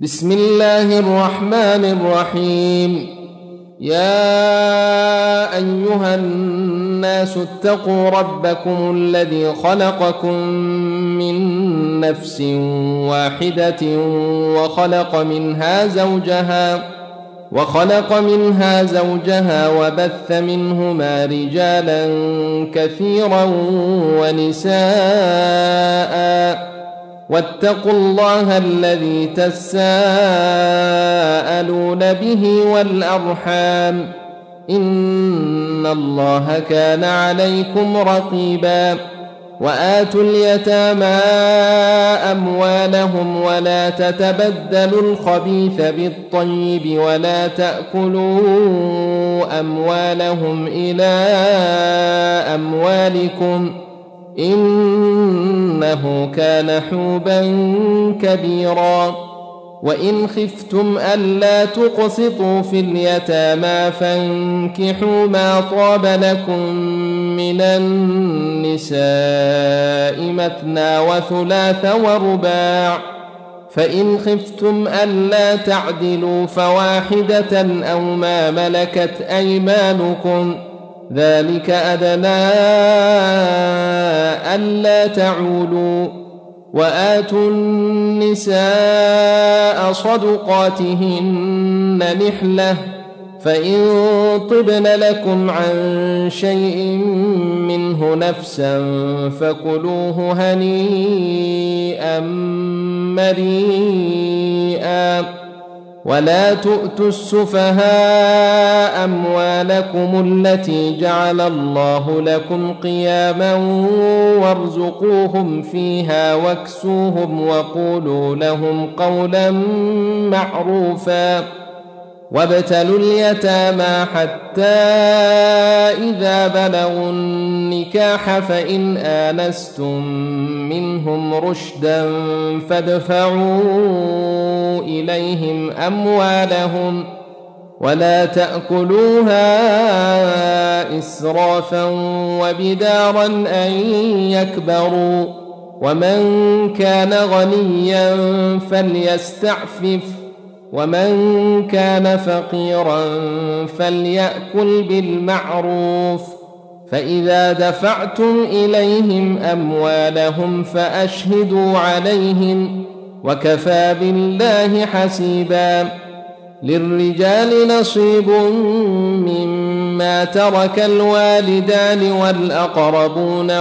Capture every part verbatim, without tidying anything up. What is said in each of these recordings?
بسم الله الرحمن الرحيم. يا أيها الناس اتقوا ربكم الذي خلقكم من نفس واحدة وخلق منها زوجها وخلق منها زوجها وبث منهما رجالا كثيرا ونساء واتقوا الله الذي تساءلون به والأرحام إن الله كان عليكم رقيبا. وآتوا اليتامى أموالهم ولا تتبدلوا الخبيث بالطيب ولا تأكلوا أموالهم إلى أموالكم إنه كان حوبا كبيرا. وإن خفتم ألا تقسطوا في اليتامى فانكحوا ما طاب لكم من النساء مثنى وثلاث ورباع، فإن خفتم ألا تعدلوا فواحدة أو ما ملكت أيمانكم ذلك أدنى ألا تعولوا. وآتوا النساء صدقاتهن نحلة فإن طبن لكم عن شيء منه نفسا فكلوه هنيئا مريئا. ولا تؤتوا السفهاء أموالكم التي جعل الله لكم قياما وارزقوهم فيها واكسوهم وقولوا لهم قولا معروفا. وابتلوا اليتامى حتى إذا بلغوا النكاح فإن آنستم منهم رشدا فادفعوا إليهم أموالهم ولا تأكلوها إسرافا وبدارا أن يكبروا. ومن كان غنيا فليستعفف ومن كان فقيرا فليأكل بالمعروف. فإذا دفعتم إليهم أموالهم فأشهدوا عليهم وكفى بالله حسيبا. للرجال نصيب مما ترك الوالدان والأقربون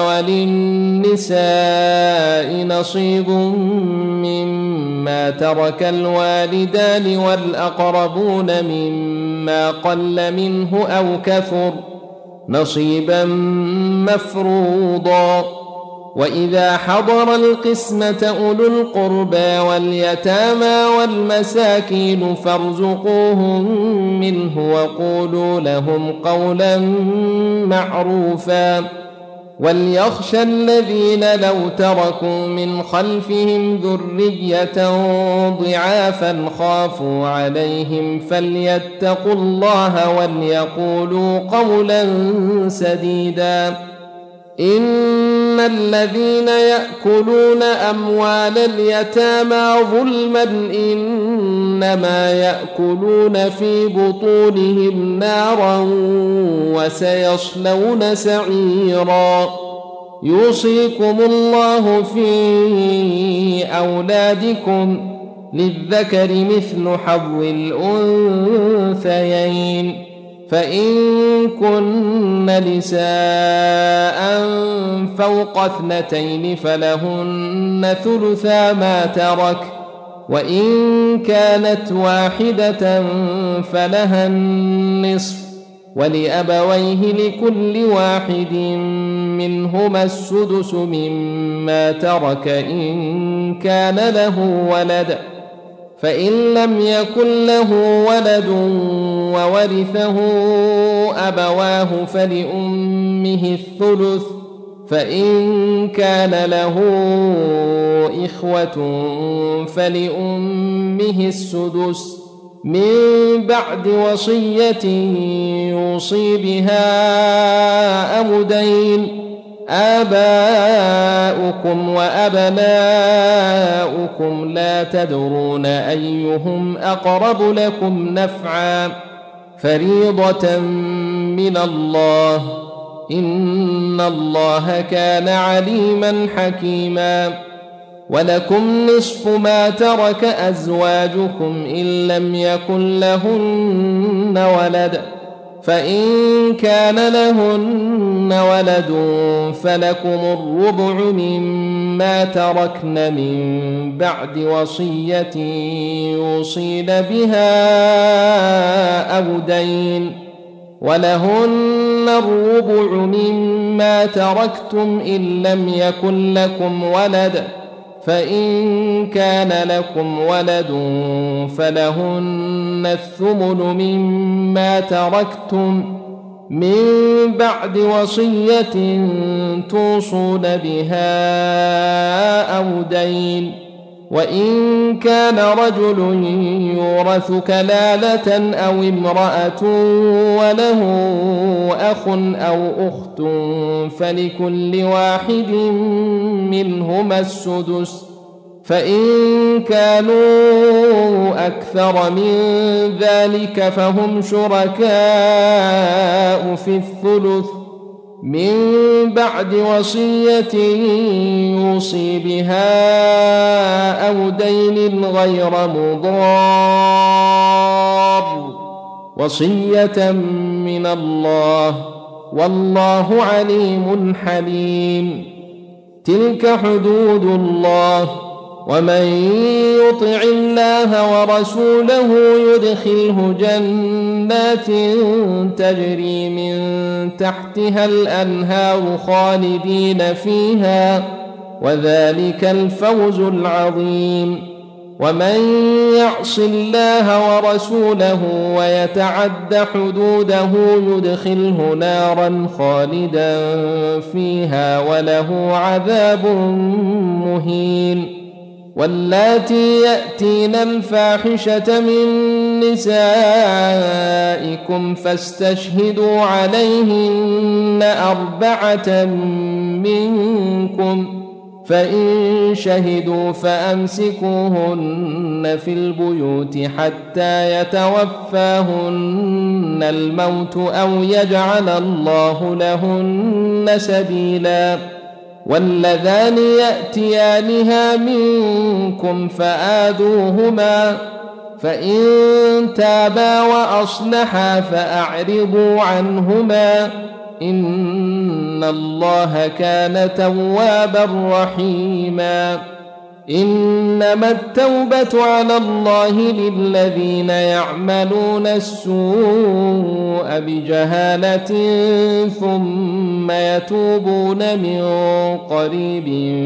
وللنساء نصيب مما ترك الوالدان والأقربون مما قل منه أو كثر نصيبا مفروضا. وإذا حضر القسمة أولو القربى واليتامى والمساكين فارزقوهم منه وقولوا لهم قولا معروفا. وليخشى الذين لو تركوا من خلفهم ذرية ضعافا خافوا عليهم فليتقوا الله وليقولوا قولا سديدا. إن الذين يأكلون أموال اليتامى ظلما إنما يأكلون في بطونهم نارا وسيصلون سعيرا. يوصيكم الله في أولادكم للذكر مثل حظ الأنثيين فإن كن نساء فوق اثنتين فلهن ثلثا ما ترك وإن كانت واحدة فلها النصف ولأبويه لكل واحد منهما السدس مما ترك إن كان له ولد. فإن لم يكن له ولد وورثه أبواه فلأمه الثلث فإن كان له إخوة فلأمه السدس من بعد وصية يوصي بها أو دين آباؤكم وأبناؤكم لا تدرون أيهم أقرب لكم نفعا فريضة من الله إن الله كان عليما حكيما ولكم نصف ما ترك أزواجكم إن لم يكن لهن ولد فإن كان لهن ولد فلكم الربع مما تركن من بعد وصية يوصين بها أو دين ولهن الربع مما تركتم إن لم يكن لكم ولد فإن كان لكم ولد فلهن الثمن مما تركتم من بعد وصية توصون بها أو دين وإن كان رجل يورث كلالة أو امرأة وله أخ أو أخت فلكل واحد منهما السدس فإن كانوا أكثر من ذلك فهم شركاء في الثلث من بعد وصية يوصي بها أو دين غير مضار وصية من الله والله عليم حليم تلك حدود الله ومن يطع الله ورسوله يدخله جنات تجري من تحتها الأنهار خالدين فيها وذلك الفوز العظيم ومن يعص الله ورسوله ويتعد حدوده يدخله نارا خالدا فيها وله عذاب مهين واللاتي يأتين الفاحشة من نسائكم فاستشهدوا عليهن أربعة منكم فإن شهدوا فأمسكوهن في البيوت حتى يتوفاهن الموت أو يجعل الله لهن سبيلا واللذان يأتيانها منكم فآذوهما فإن تابا وأصلحا فأعرضوا عنهما إن الله كان توابا رحيما إنما التوبة على الله للذين يعملون السوء بجهالة ثم يتوبون من قريب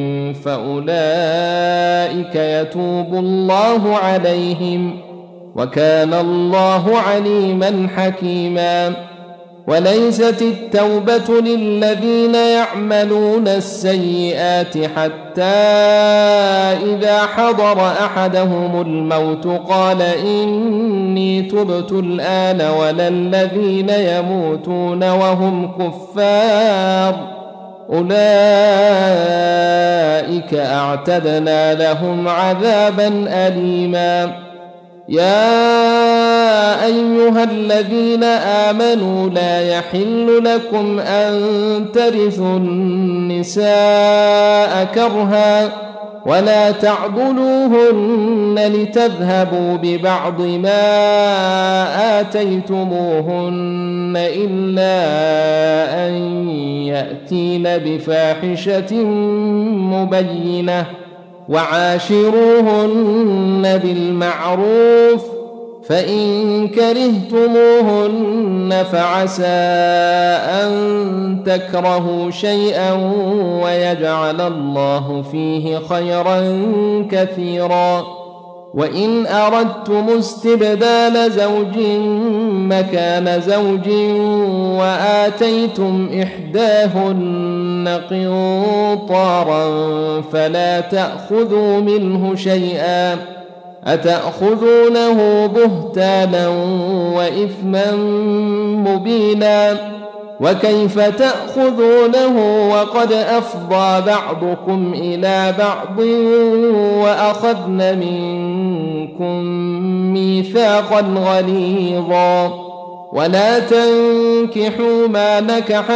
فأولئك يتوب الله عليهم وكان الله عليما حكيما وليست التوبة للذين يعملون السيئات حتى إذا حضر أحدهم الموت قال إني تبت الآن ولا الذين يموتون وهم كفار أولئك أعتدنا لهم عذابا أليما يا أيها الذين آمنوا لا يحل لكم أن ترثوا النساء كرها ولا تعضلوهن لتذهبوا ببعض ما آتيتموهن إلا أن يأتين بفاحشة مبينة وعاشروهن بالمعروف فإن كرهتموهن فعسى أن تكرهوا شيئا ويجعل الله فيه خيرا كثيرا وإن أردتم استبدال زوج مكان زوج وآتيتم إحداهن قنطارا فلا تأخذوا منه شيئا أتأخذونه بهتانا وإثما مبينا وكيف تأخذونه وقد أفضى بعضكم إلى بعض وأخذن منكم ميثاقا غليظا ولا تنكحوا ما نكح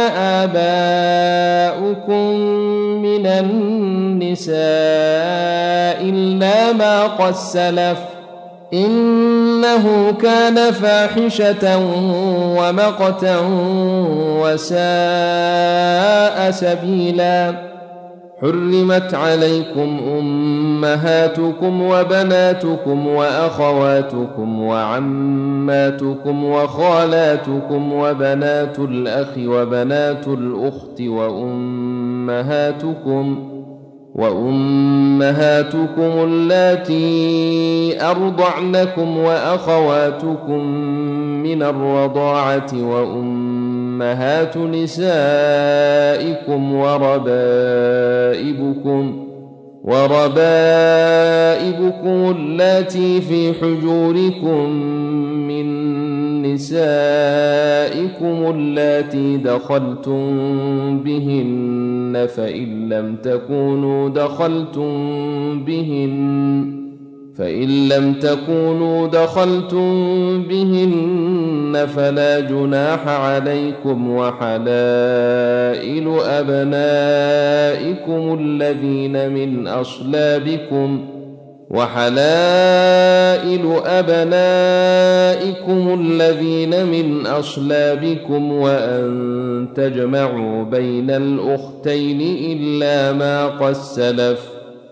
آباؤكم من النساء إلا ما قد سلف إنه كان فاحشة ومقتا وساء سبيلا. حرمت عليكم أمهاتكم وبناتكم وأخواتكم وعماتكم وخالاتكم وبنات الأخ وبنات الأخت وأمهاتكم وأمهاتكم اللاتي أرضعنكم وأخواتكم من الرضاعة وأمهات نسائكم وربائبكم وربائبكم اللاتي في حجوركم من نسائكم اللاتي دخلتم بهن فإن لم تكونوا دخلتم بهن فإن لم تكونوا دخلتم بهن فلا جناح عليكم وحلائل أبنائكم الذين من أصلابكم وحلائل أبنائكم الذين من أصلابكم وأن تجمعوا بين الأختين إلا ما قد سلف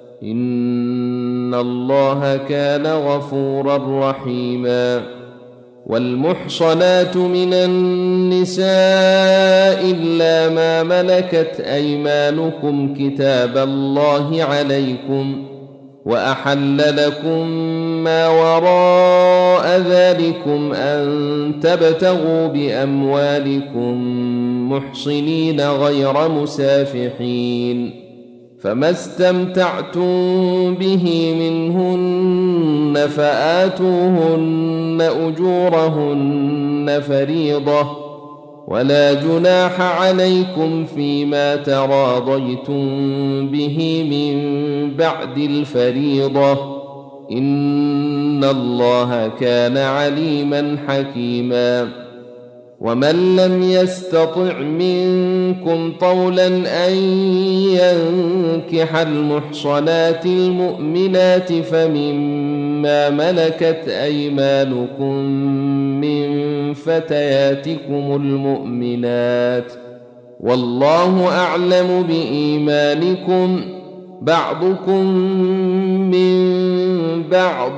إن الله كان غفورا رحيما. والمحصنات من النساء إلا ما ملكت أيمانكم كتاب الله عليكم وأحل لكم ما وراء ذلكم أن تبتغوا بأموالكم محصنين غير مسافحين فما استمتعتم به منهن فآتوهن أجورهن فريضة ولا جناح عليكم فيما تراضيتم به من بعد الفريضة إن الله كان عليما حكيما. ومن لم يستطع منكم طولا أن ينكح المحصنات المؤمنات فمما ملكت أيمانكم من فتياتكم المؤمنات والله أعلم بإيمانكم بعضكم من بعض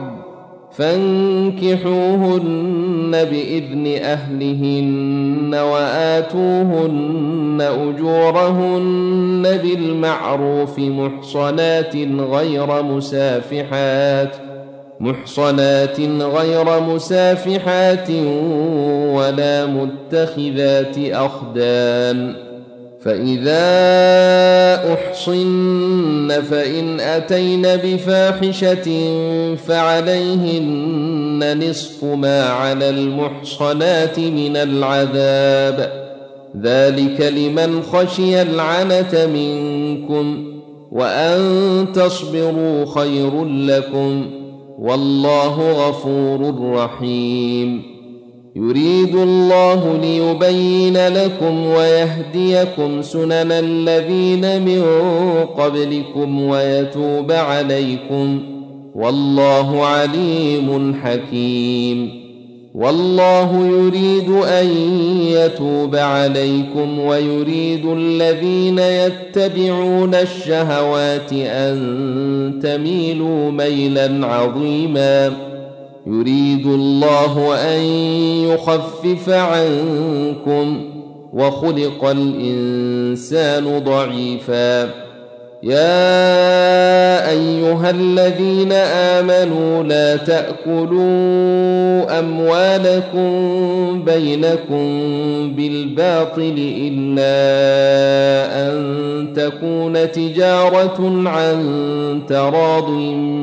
فانكحوهن بإذن أهلهن وآتوهن أجورهن بالمعروف محصنات غير مسافحات محصنات غير مسافحات ولا متخذات أخدان فإذا أحصن فإن أتين بفاحشة فعليهن نصف ما على المحصنات من العذاب ذلك لمن خشي العنة منكم وأن تصبروا خير لكم والله غفور رحيم. يريد الله ليبين لكم ويهديكم سنن الذين من قبلكم ويتوب عليكم والله عليم حكيم. والله يريد أن يتوب عليكم ويريد الذين يتبعون الشهوات أن تميلوا ميلا عظيما. يريد الله أن يخفف عنكم وخلق الإنسان ضعيفا. يا أيها الذين آمنوا لا تأكلوا أموالكم بينكم بالباطل إلا أن تكون تجارة عن تراض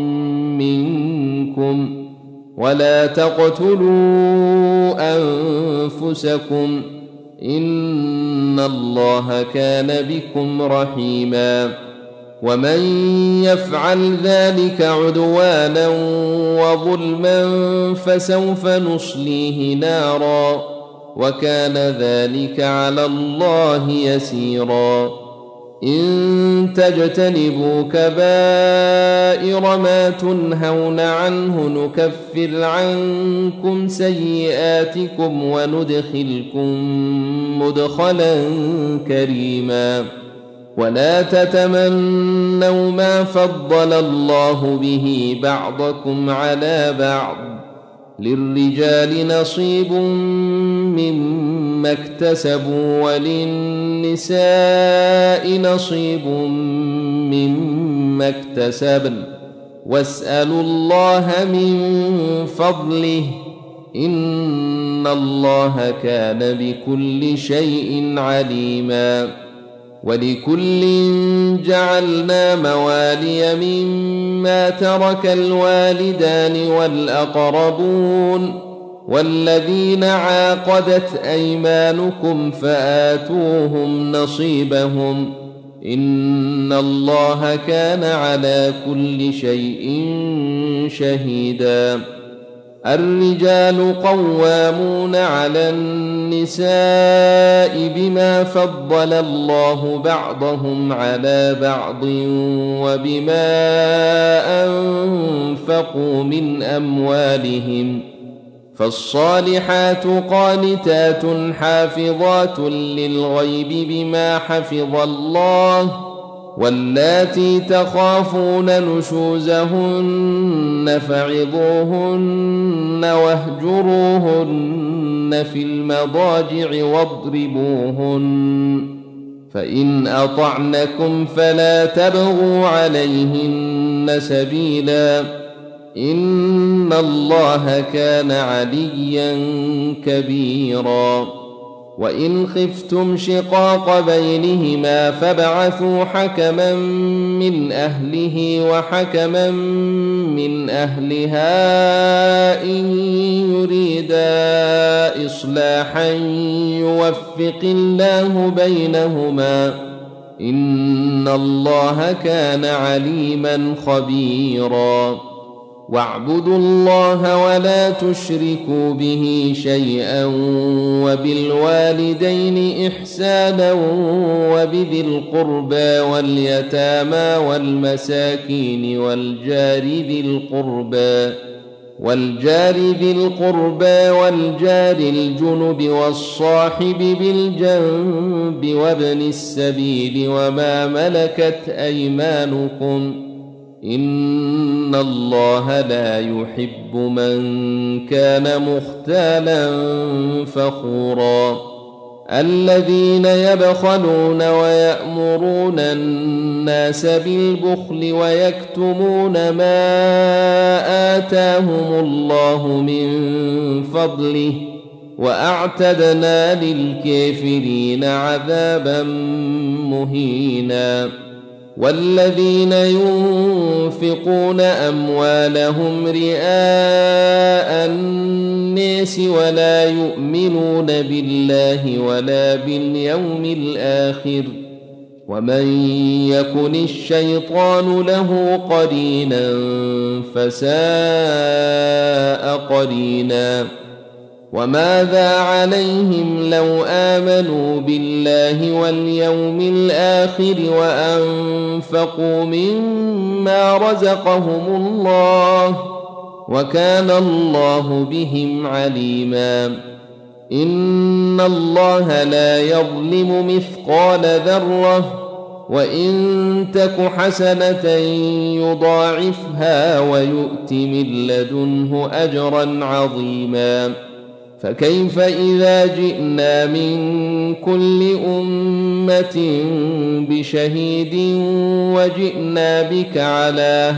منكم ولا تقتلوا أنفسكم إن الله كان بكم رحيما ومن يفعل ذلك عدوانا وظلما فسوف نصليه نارا وكان ذلك على الله يسيرا إن تجتنبوا كبائر ما تنهون عنه نكفر عنكم سيئاتكم وندخلكم مدخلا كريما ولا تتمنوا ما فضل الله به بعضكم على بعض للرجال نصيب مما اكتسبوا وللنساء نصيب مما اكتسبن واسألوا الله من فضله إن الله كان بكل شيء عليما ولكل جعلنا موالي مما ترك الوالدان والأقربون والذين عاقدت أيمانكم فآتوهم نصيبهم إن الله كان على كل شيء شهيدا الرجال قوامون على النساء بما فضل الله بعضهم على بعض وبما أنفقوا من أموالهم فالصالحات قانتات حافظات للغيب بما حفظ الله واللاتي تخافون نشوزهن فعظوهن واهجروهن في المضاجع واضربوهن فإن أطعنكم فلا تبغوا عليهن سبيلا إن الله كان عليا كبيرا وإن خفتم شقاق بينهما فابعثوا حكما من أهله وحكما من أهلها إن يريدا إصلاحا يوفق الله بينهما إن الله كان عليما خبيرا واعبدوا الله ولا تشركوا به شيئا وبالوالدين إحسانا وبذي القربى واليتامى والمساكين والجار ذي القربى والجار ذي القربى والجار الجنب والصاحب بالجنب وابن السبيل وما ملكت أيمانكم إن الله لا يحب من كان مختالا فخورا الذين يبخلون ويأمرون الناس بالبخل ويكتمون ما آتاهم الله من فضله وأعتدنا للكافرين عذابا مهينا والذين ينفقون أموالهم رئاء الناس ولا يؤمنون بالله ولا باليوم الآخر ومن يكن الشيطان له قرينا فساء قرينا وماذا عليهم لو آمنوا بالله واليوم الآخر وأنفقوا مما رزقهم الله وكان الله بهم عليما إن الله لا يظلم مثقال ذرة وإن تك حسنة يضاعفها ويؤت من لدنه أجرا عظيما فكيف إذا جئنا من كل أمة بشهيد وجئنا بك على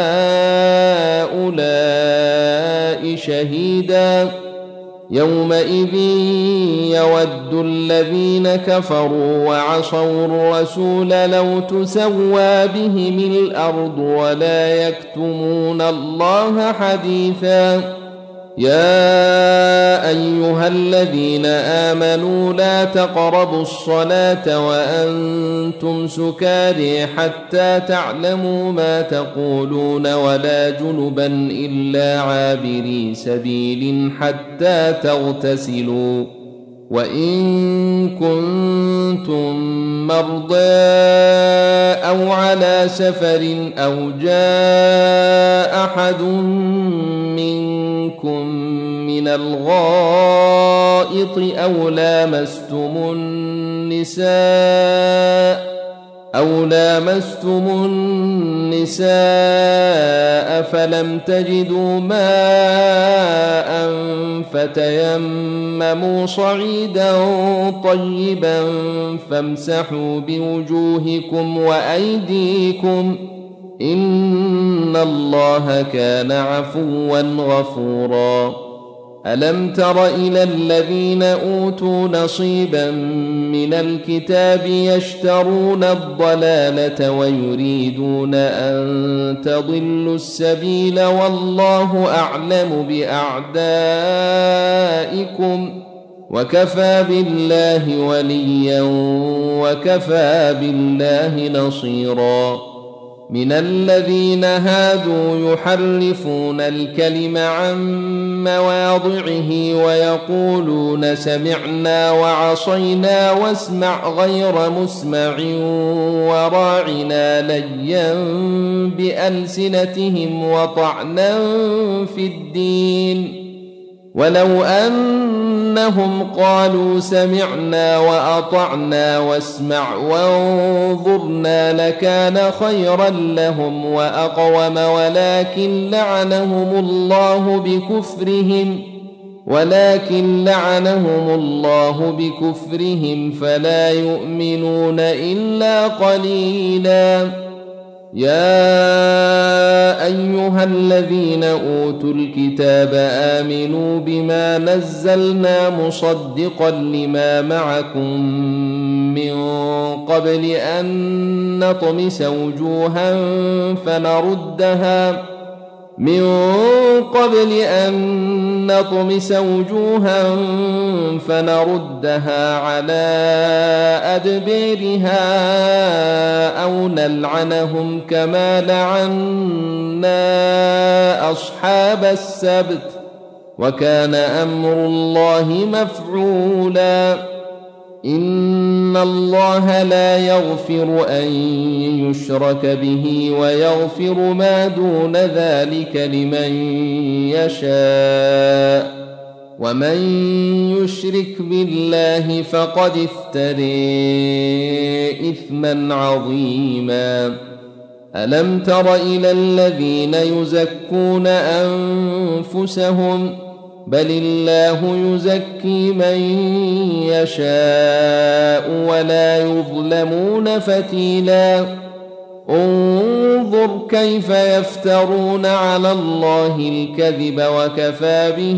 هؤلاء شهيدا يومئذ يود الذين كفروا وعصوا الرسول لو تسوى بهم الأرض ولا يكتمون الله حديثا يا أيها الذين آمنوا لا تقربوا الصلاة وأنتم سكارى حتى تعلموا ما تقولون ولا جنبا إلا عابري سبيل حتى تغتسلوا وإن كنتم مرضى أو على سفر أو جاء أحد منكم من الغائط أو لامستم النساء أو لامستم النساء فلم تجدوا ماء فتيمموا صعيدا طيبا فامسحوا بوجوهكم وأيديكم إن الله كان عفوا غفورا. ألم تر إلى الذين أوتوا نصيبا من الكتاب يشترون الضلالة ويريدون أن تضلوا السبيل والله أعلم بأعدائكم وكفى بالله وليا وكفى بالله نصيرا. من الذين هادوا يحرفون الكلم عن مواضعه ويقولون سمعنا وعصينا واسمع غير مسمع وراعنا ليا بألسنتهم وطعنا في الدين ولو أنهم قالوا سمعنا وأطعنا واسمع وانظرنا لكان خيرا لهم وأقوم ولكن لعنهم الله بكفرهم ولكن لعنهم الله بكفرهم فلا يؤمنون إلا قليلا. يا أيها الذين أوتوا الكتاب آمنوا بما نزلنا مصدقا لما معكم من قبل أن نطمس وجوها فنردها من قبل أن نطمس وجوها فنردها على أدبيرها أو نلعنهم كما لعنا أصحاب السبت وكان أمر الله مفعولا. إن الله لا يغفر أن يشرك به ويغفر ما دون ذلك لمن يشاء ومن يشرك بالله فقد افترى إثما عظيما. ألم تر إلى الذين يزكون أنفسهم بل الله يزكي من يشاء ولا يظلمون فتيلا. انظر كيف يفترون على الله الكذب وكفى به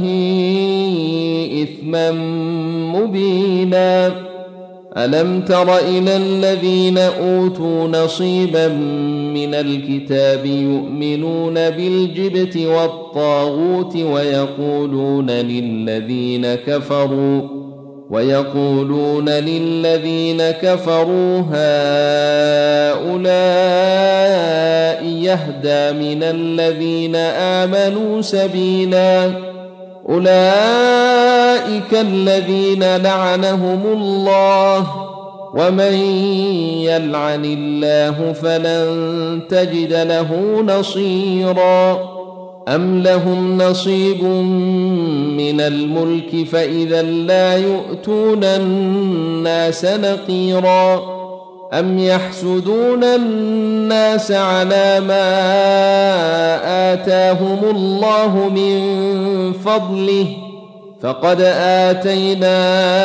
إثما مبينا. ألم تر إلى الذين أوتوا نصيبا من الكتاب يؤمنون بالجبت والطاغوت ويقولون للذين كفروا ويقولون للذين كفروا هؤلاء يهدى من الذين آمنوا سبيلا. أولئك الذين لعنهم الله ومن يلعن الله فلن تجد له نصيرا. أم لهم نصيب من الملك فإذا لا يؤتون الناس نقيرا. أم يحسدون الناس على ما آتاهم الله من فضله فقد آتينا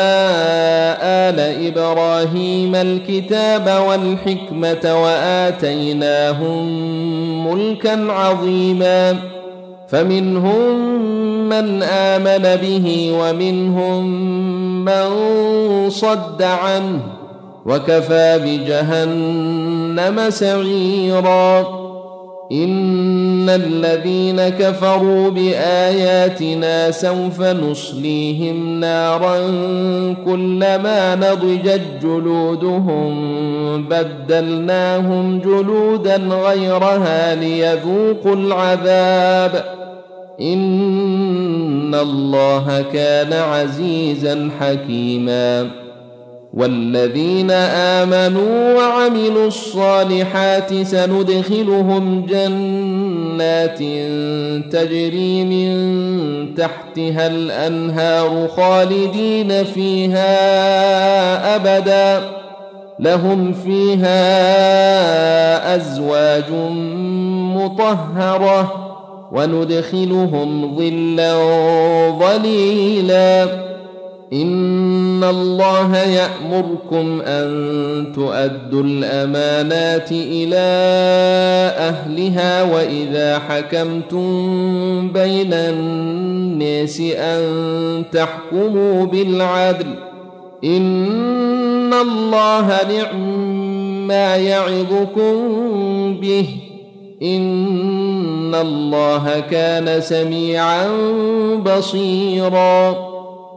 آل إبراهيم الكتاب والحكمة وآتيناهم ملكا عظيما. فمنهم من آمن به ومنهم من صد عنه وكفى بجهنم سعيرا. إن الذين كفروا بآياتنا سوف نصليهم نارا كلما نضجت جلودهم بدلناهم جلودا غيرها ليذوقوا العذاب إن الله كان عزيزا حكيما. والذين آمنوا وعملوا الصالحات سندخلهم جنات تجري من تحتها الأنهار خالدين فيها أبدا لهم فيها أزواج مطهرة وندخلهم ظلا ظليلا. إن الله يأمركم أن تؤدوا الأمانات إلى أهلها وإذا حكمتم بين الناس أن تحكموا بالعدل إن الله نعم ما يعظكم به إن الله كان سميعا بصيرا.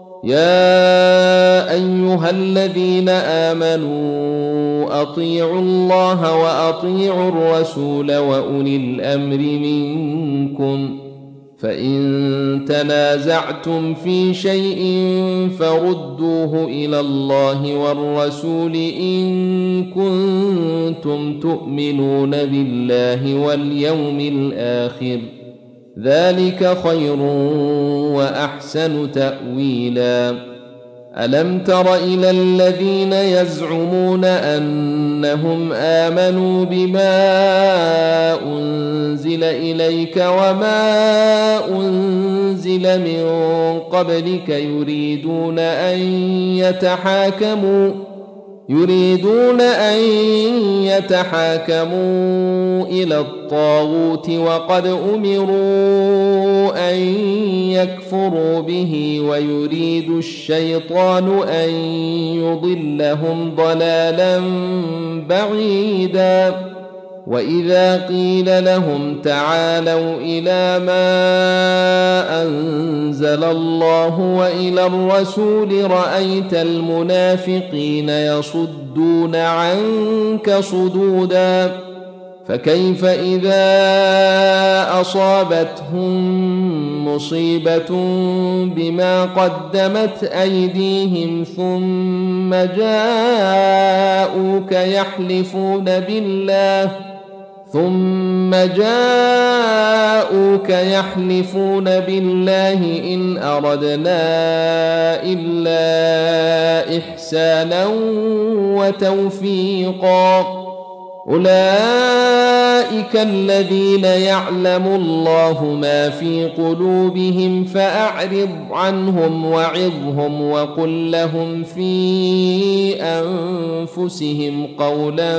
يا أيها الذين آمنوا أطيعوا الله وأطيعوا الرسول وأولي الأمر منكم فإن تنازعتم في شيء فردوه إلى الله والرسول إن كنتم تؤمنون بالله واليوم الآخر ذلك خير وأحسن تأويلا. ألم تر إلى الذين يزعمون أنهم آمنوا بما أنزل إليك وما أنزل من قبلك يريدون أن يتحاكموا يريدون أن يتحاكموا إلى الطاغوت وقد أمروا أن يكفروا به ويريد الشيطان أن يضلهم ضلالا بعيدا. وإذا قيل لهم تعالوا إلى ما أنزل الله وإلى الرسول رأيت المنافقين يصدون عنك صدودا. فكيف إذا أصابتهم مصيبة بما قدمت أيديهم ثم جاءوك يحلفون بالله ثم جاءوك يحلفون بالله إن أردنا إلا إحسانا وتوفيقا. أولئك الذين يعلم الله ما في قلوبهم فأعرض عنهم وعظهم وقل لهم في أنفسهم قولا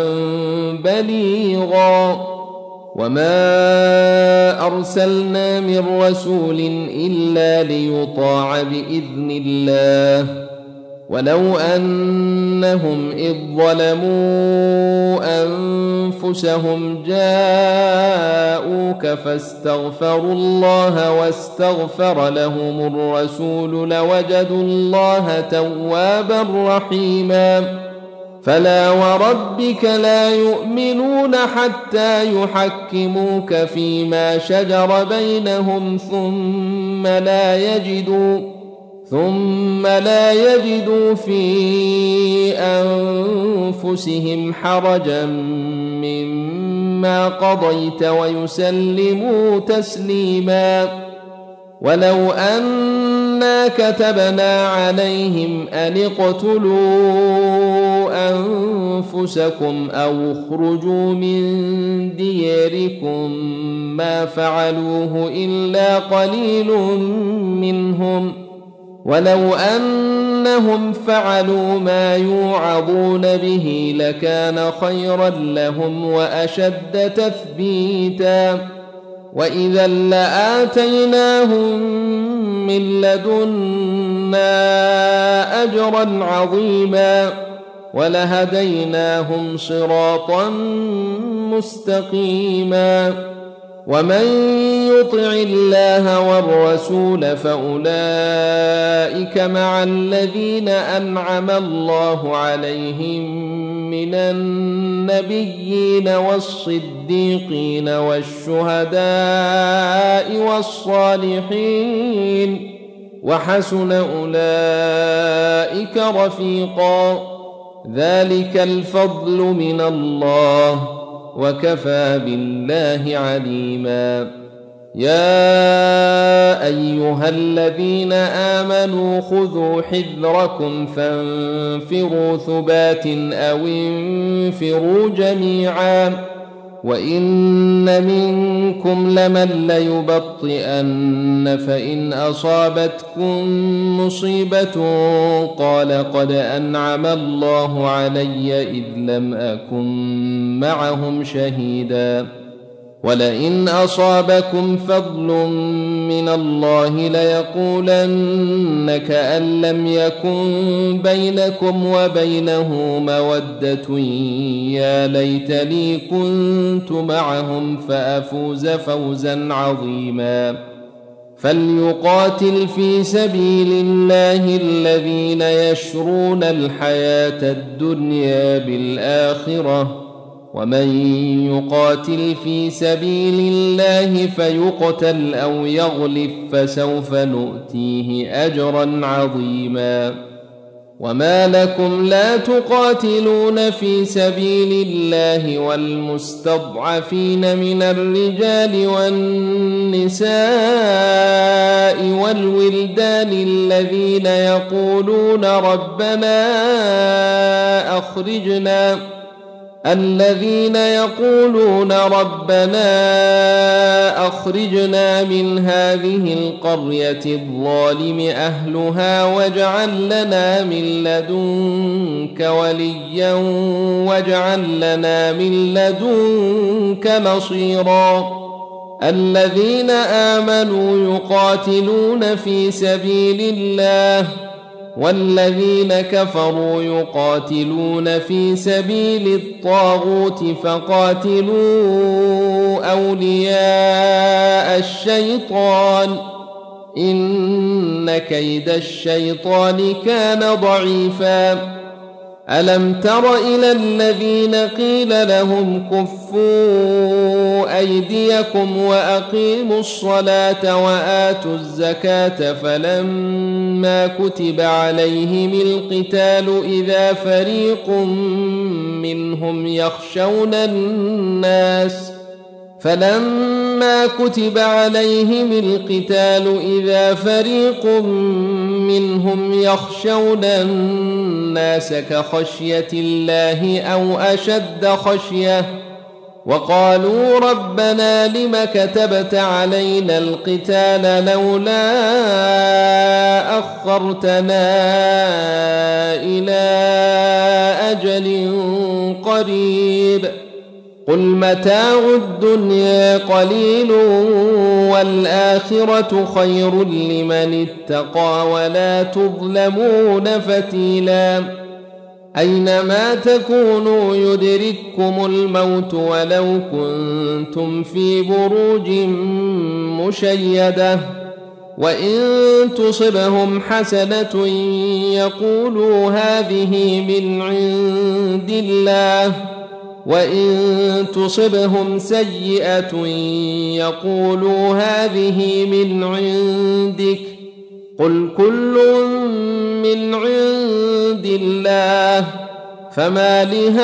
بليغا. وما أرسلنا من رسول إلا ليطاع بإذن الله ولو أنهم إذ ظلموا أنفسهم جاءوك فاستغفروا الله واستغفر لهم الرسول لوجدوا الله توابا رحيما. فلا وربك لا يؤمنون حتى يحكموك فيما شجر بينهم ثم لا يجدوا ثم لا يجدوا في أنفسهم حرجا مما قضيت ويسلموا تسليما. ولو أنا كتبنا عليهم أن اقتلوا أنفسكم أو اخرجوا من دياركم ما فعلوه إلا قليل منهم ولو أنهم فعلوا ما يوعظون به لكان خيرا لهم وأشد تثبيتا. وإذا لآتيناهم من لدنا أجرا عظيما ولهديناهم صراطا مستقيما. ومن يطع الله والرسول فأولئك مع الذين أنعم الله عليهم من النبيين والصديقين والشهداء والصالحين وحسن أولئك رفيقا ذلك الفضل من الله وكفى بالله عليما يا أيها الذين آمنوا خذوا حذركم فانفروا ثبات أو انفروا جميعا وإن منكم لمن ليبطئن فإن أصابتكم مصيبة قال قد أنعم الله علي إذ لم أكن معهم شهيدا ولئن أصابكم فضل من الله ليقولن كأن لم يكن بينكم وبينه مودة يا ليت لي كنت معهم فأفوز فوزا عظيما فليقاتل في سبيل الله الذين يشرون الحياة الدنيا بالآخرة ومن يقاتل في سبيل الله فيقتل أو يغلب فسوف نؤتيه أجرا عظيما وما لكم لا تقاتلون في سبيل الله والمستضعفين من الرجال والنساء والولدان الذين يقولون ربنا أخرجنا الذين يقولون ربنا أخرجنا من هذه القرية الظالم أهلها واجعل لنا من لدنك وليا واجعل لنا من لدنك نصيرا الذين آمنوا يقاتلون في سبيل الله والذين كفروا يقاتلون في سبيل الطاغوت فقاتلوا أولياء الشيطان إن كيد الشيطان كان ضعيفا ألم تر إلى الذين قيل لهم كفوا أيديكم وأقيموا الصلاة وآتوا الزكاة فلما كتب عليهم القتال إذا فريق منهم يخشون الناس فلما كتب عليهم القتال إذا فريق منهم يخشون الناس كخشية الله أو أشد خشية وقالوا ربنا لم كتبت علينا القتال لولا أخرتنا إلى أجل قريب قل متاع الدنيا قليل والآخرة خير لمن اتقى ولا تظلمون فتيلا أينما تكونوا يدرككم الموت ولو كنتم في بروج مشيدة وإن تصبهم حسنة يقولوا هذه من عند الله وإن تصبهم سيئة يقولوا هذه من عندك قل كل من عند الله فما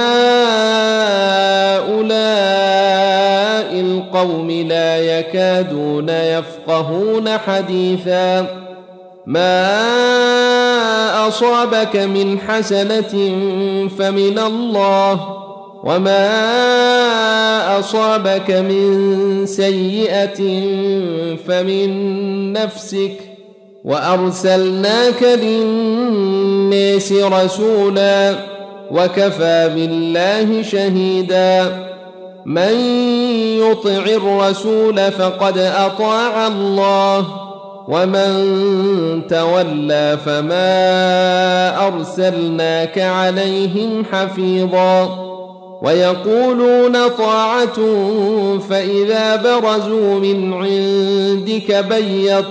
لهؤلاء القوم لا يكادون يفقهون حديثا ما أصابك من حسنة فمن الله وما أصابك من سيئة فمن نفسك وأرسلناك للناس رسولا وكفى بالله شهيدا من يطع الرسول فقد أطاع الله ومن تولى فما أرسلناك عليهم حفيظا ويقولون طاعة فإذا برزوا من عندك بيت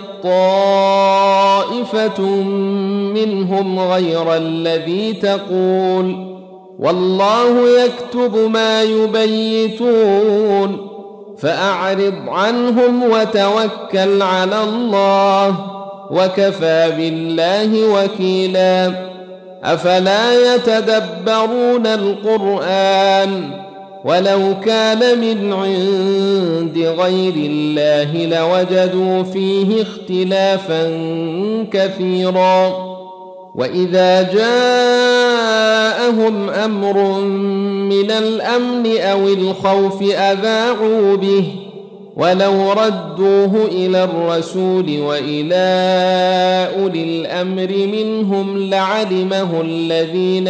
طائفة منهم غير الذي تقول والله يكتب ما يبيتون فأعرض عنهم وتوكل على الله وكفى بالله وكيلا أفلا يتدبرون القرآن ولو كان من عند غير الله لوجدوا فيه اختلافا كثيرا وإذا جاءهم أمر من الأمن أو الخوف أذاعوا به ولو ردوه إلى الرسول وإلى أولي الأمر منهم لعلمه الذين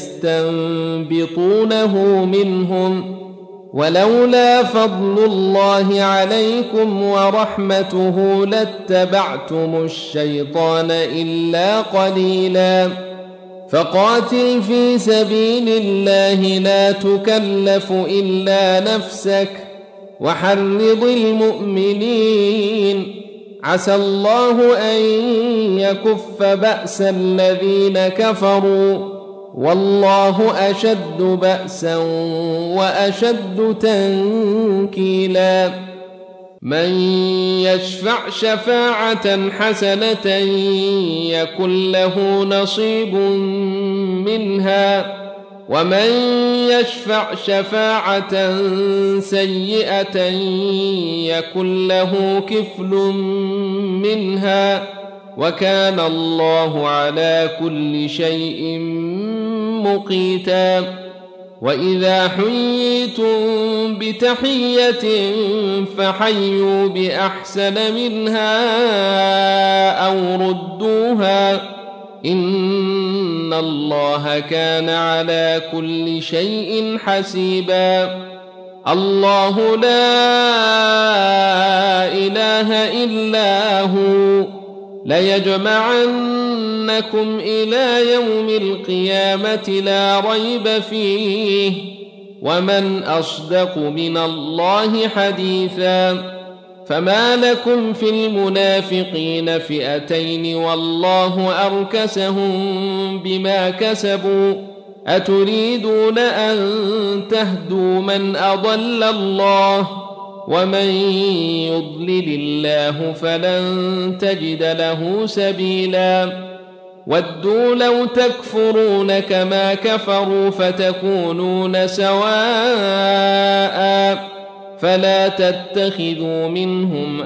يستنبطونه منهم ولولا فضل الله عليكم ورحمته لاتبعتم الشيطان إلا قليلا فقاتل في سبيل الله لا تكلف إلا نفسك وحرض المؤمنين عسى الله أن يكف بأس الذين كفروا والله أشد بأسا وأشد تنكيلا من يشفع شفاعة حسنة يكن له نصيب منها ومن يشفع شفاعة سيئة يكن له كفل منها وكان الله على كل شيء مقيتا وإذا حييتم بتحية فحيوا بأحسن منها أو ردوها إن الله كان على كل شيء حسيبا الله لا إله إلا هو ليجمعنكم إلى يوم القيامة لا ريب فيه ومن أصدق من الله حديثا فما لكم في المنافقين فئتين والله أركسهم بما كسبوا أتريدون أن تهدوا من أضل الله ومن يضلل الله فلن تجد له سبيلا ودوا لو تكفرون كما كفروا فتكونون سواء فلا تتخذوا منهم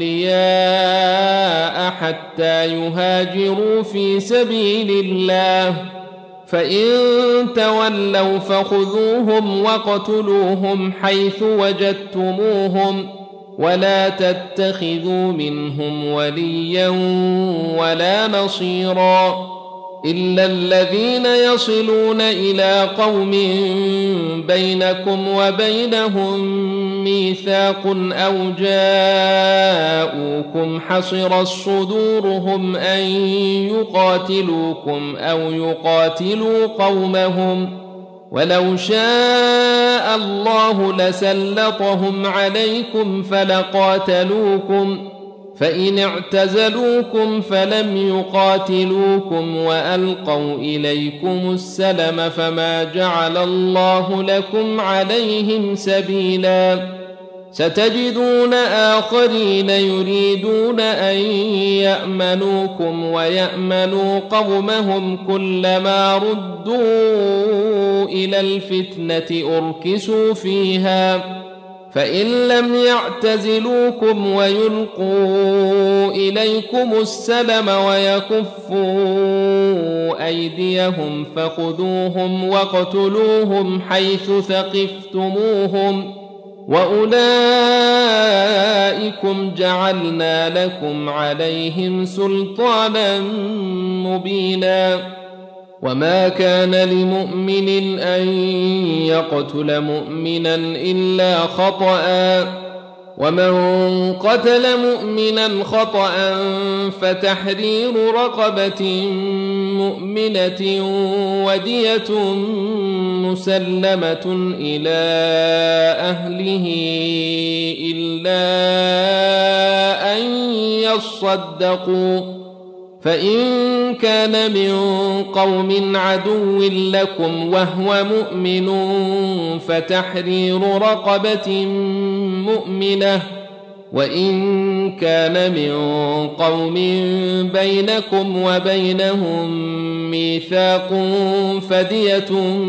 أولياء حتى يهاجروا في سبيل الله فإن تولوا فخذوهم واقتلوهم حيث وجدتموهم ولا تتخذوا منهم وليا ولا نصيرا إلا الذين يصلون إلى قوم بينكم وبينهم ميثاق أو جاءوكم حصرت صدورهم أن يقاتلوكم أو يقاتلوا قومهم ولو شاء الله لسلطهم عليكم فلقاتلوكم فإن اعتزلوكم فلم يقاتلوكم وألقوا إليكم السلم فما جعل الله لكم عليهم سبيلا ستجدون آخرين يريدون أن يأمنوكم ويأمنوا قومهم كلما ردوا إلى الفتنة أركسوا فيها فإن لم يعتزلوكم ويلقوا إليكم السلم ويكفوا أيديهم فخذوهم واقتلوهم حيث ثقفتموهم وأولئكم جعلنا لكم عليهم سلطانا مبينا وما كان لمؤمن أن يقتل مؤمنا إلا خطأ ومن قتل مؤمنا خطأ فتحرير رقبة مؤمنة ودية مسلمة إلى أهله إلا أن يصدقوا فإن كان من قوم عدو لكم وهو مؤمن فتحرير رقبة مؤمنة وإن كان من قوم بينكم وبينهم ميثاق فدية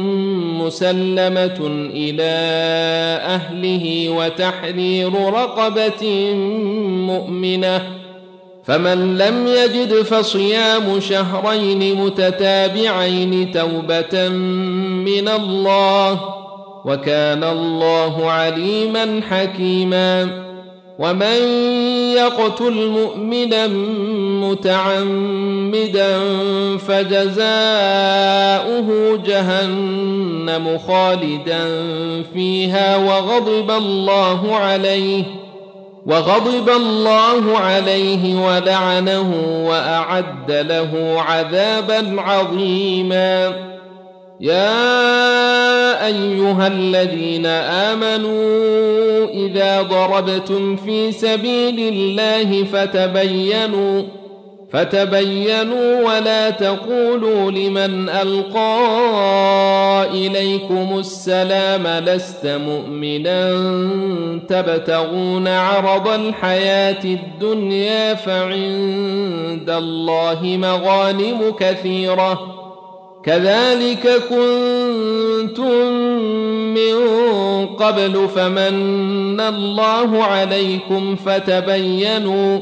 مسلمة إلى أهله وتحرير رقبة مؤمنة فمن لم يجد فصيام شهرين متتابعين توبة من الله وكان الله عليما حكيما ومن يقتل مؤمنا متعمدا فجزاؤه جهنم خالدا فيها وغضب الله عليه وغضب الله عليه ولعنه وأعد له عذابا عظيما يا أيها الذين آمنوا إذا ضربتم في سبيل الله فتبينوا فتبينوا ولا تقولوا لمن ألقى إليكم السلام لست مؤمنا تبتغون عرض الحياة الدنيا فعند الله مغانم كثيرة كذلك كنتم من قبل فمن الله عليكم فتبينوا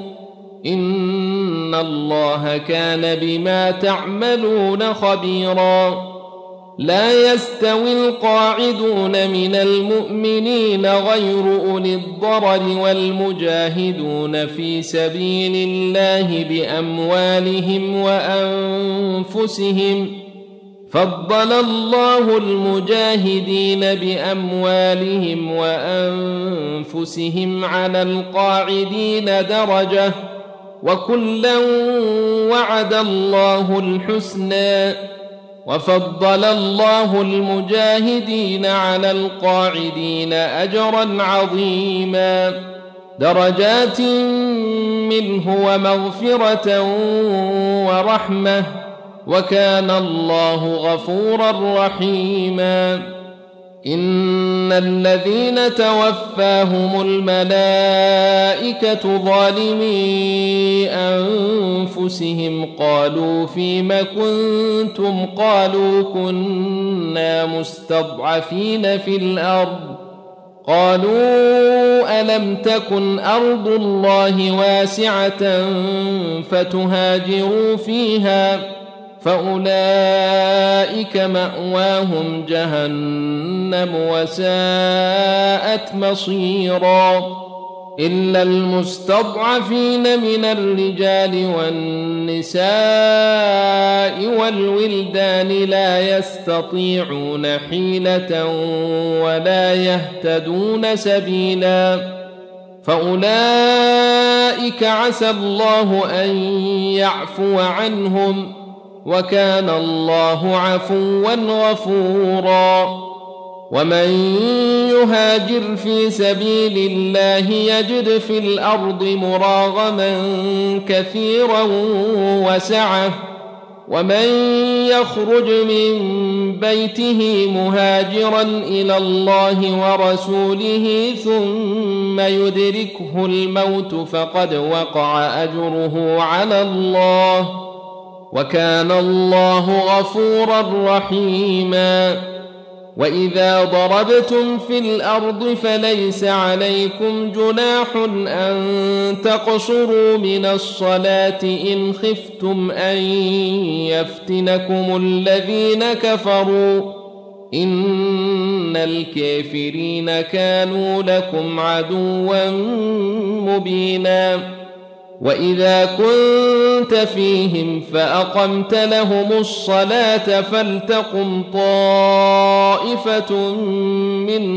إن الله كان بما تعملون خبيرا لا يستوي القاعدون من المؤمنين غير أولي الضرر والمجاهدون في سبيل الله بأموالهم وأنفسهم فضل الله المجاهدين بأموالهم وأنفسهم على القاعدين درجة وكلا وعد الله الحسنى وفضل الله المجاهدين على القاعدين أجرا عظيما درجات منه ومغفرة ورحمة وكان الله غفورا رحيما إن الذين توفاهم الملائكة ظالمي أنفسهم قالوا فيم كنتم قالوا كنا مستضعفين في الأرض قالوا ألم تكن أرض الله واسعة فتهاجروا فيها فأولئك مأواهم جهنم وساءت مصيرا إلا المستضعفين من الرجال والنساء والولدان لا يستطيعون حيلة ولا يهتدون سبيلا فأولئك عسى الله أن يعفو عنهم وكان الله عفوا غفورا ومن يهاجر في سبيل الله يجد في الأرض مراغما كثيرا وسعة ومن يخرج من بيته مهاجرا إلى الله ورسوله ثم يدركه الموت فقد وقع أجره على الله وكان الله غفورا رحيما وإذا ضربتم في الأرض فليس عليكم جناح أن تقصروا من الصلاة إن خفتم أن يفتنكم الذين كفروا إن الكافرين كانوا لكم عدوا مبينا وإذا كنت فيهم فأقمت لهم الصلاة فلتقم طائفة